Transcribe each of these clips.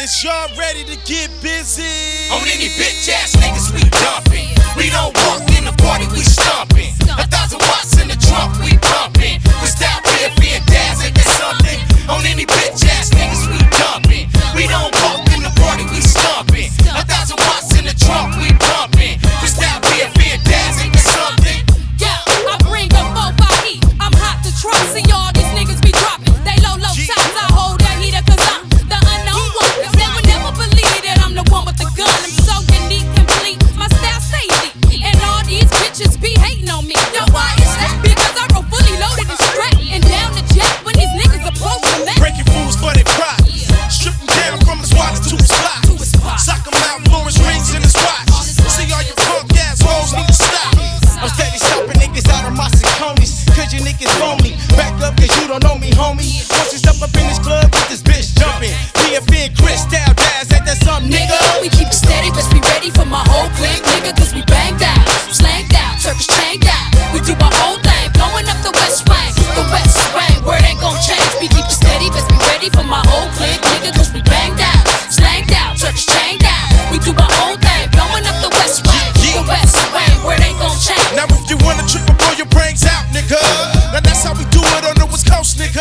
Is y'all ready to get busy? On any bitch ass niggas we dumping. We don't walk in the party, we stomping. 1,000 watts in the trunk, we pumping. We style PFP and dazzling or something. On any bitch ass niggas we dumping. We don't walk in the party, we stomping. 1,000 watts in the trunk, we pumping. We style PFP and dazzling or something. Yeah, I bring the 4-5 heat. I'm hot to trust. See all these niggas be dropping. They low tops. I hold that heater 'cause I'm the unknown one. They would never believe that I'm the one with the gun. I'm so unique, complete. My style stay elite. And all these bitches be hating on me. Yo, why is that? Because I roll fully loaded and strapped and down the jet when these niggas approach the mat. Breaking fools for their pride. Strip them down from his wallet to his spot. Sock him out, Florence rings in his watch. See all you punk ass hoes need to stop. I'm steady stopping niggas out of my Sauconys. 'Cause you niggas phony. Back up 'cause you don't know me, homie. Once you step up in this club, get this bitch jumping. PFP and Chris style Daz, ain't that something, nigga? We keep it steady, let's be ready for my whole clique, nigga. 'Cause we banged out, slanged out, Turkish chained out. We do our whole thing, blowing up the West Wing. The West Wing, word ain't gon' change. We keep it steady, let's be ready for my whole clique, nigga. 'Cause we banged out, slanged out, Turkish chained out. We do our whole thing, blowing up the West Wing. The West Wing, word ain't gon' change. Now if you wanna trip and blow your brains out, nigga, now that's how we do it on the West Coast, nigga.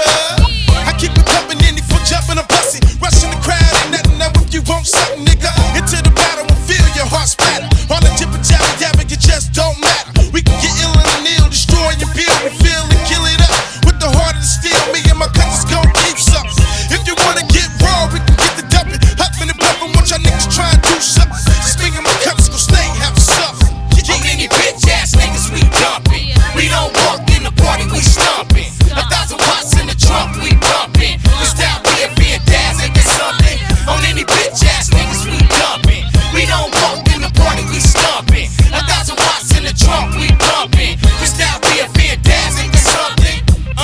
I keep it pumping, any foot jumping, I'm busting, rushing the crowd, ain't nothing now if you want something, nigga. Into the battle and feel your heart splatter. All the jibber jabber dabbing, it just don't matter. We can get ill and ill, destroy your build and feel and kill it up. With the heart of the steel, me and my cousins gon' keep something. If you wanna get raw, we can get the dumping. Huffing and puffing, watch y'all niggas try and do something. Just me and my cups gon' stay, have something. On any bitch ass niggas we dumping. We don't walk in the party, we stomping. 1,000 watts in the trunk, we pumping. We style PFP and dazzling or something. On any bitch ass niggas we dumping. We don't walk in the party, we stomping. 1,000 watts in the trunk, we pumping. We style PFP and dazzling or something.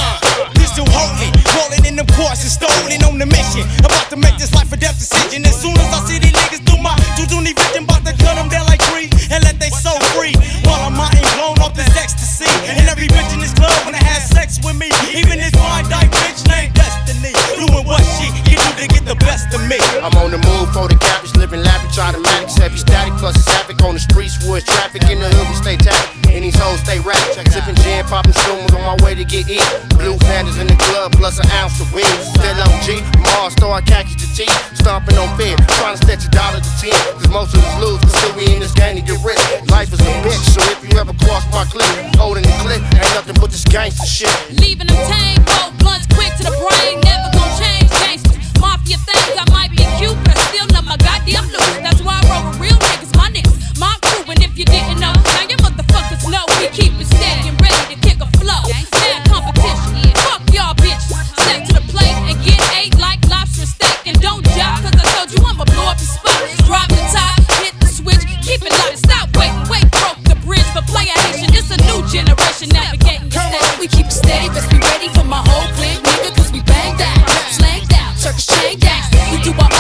Pistol holding, rolling in them courts and stolen on the mission. About to make this life or death decision. As soon as I see these niggas do my Duduni vision, about to cut them down like three and let they soul free. While I'm mind blown off this ecstasy. And every bitch in this club wanna have sex with me. Even this fine dyke bitch named Destiny. Doing what she can do to get the best of me. I'm on the move for the cabbage, living lavish, automatics, heavy static, plus it's havoc on the streets, woods, traffic in the hood, we stay tapped, and these hoes stay rap, sipping gin, popping shrooms on my way to get in. Blue pandas in the club, plus an ounce of weed. Still OG, Mars, star, khakis to tea, stomping on bed, trying to stretch $1 to 10, cause most of us lose, but still we in this game to get rich. Life is a bitch, so if you ever cross my clip, holding the clip, ain't nothing but this gangster shit. Leaving them tame, cold blunts quick to the brain, never gon' change. Gangsters, mafia things, I might be cute, but I still love my goddamn loot. That's why I roll with real niggas, my niggas, my crew. And if you didn't know, now your motherfuckers know we keep it steady and ready to kick a flow. Mad competition, fuck y'all bitches. Step to the plate and get ate like lobster steak. And don't job, 'cause I told you I'ma blow up your spot. Drop the top, hit the switch, keep it locked. Stop waiting, broke the bridge for player Haitian. It's a new generation navigating the stage. We keep it steady, let's be ready for my whole clique, nigga. 'Cause we banged out, slanged out, Turkish chain down. We do our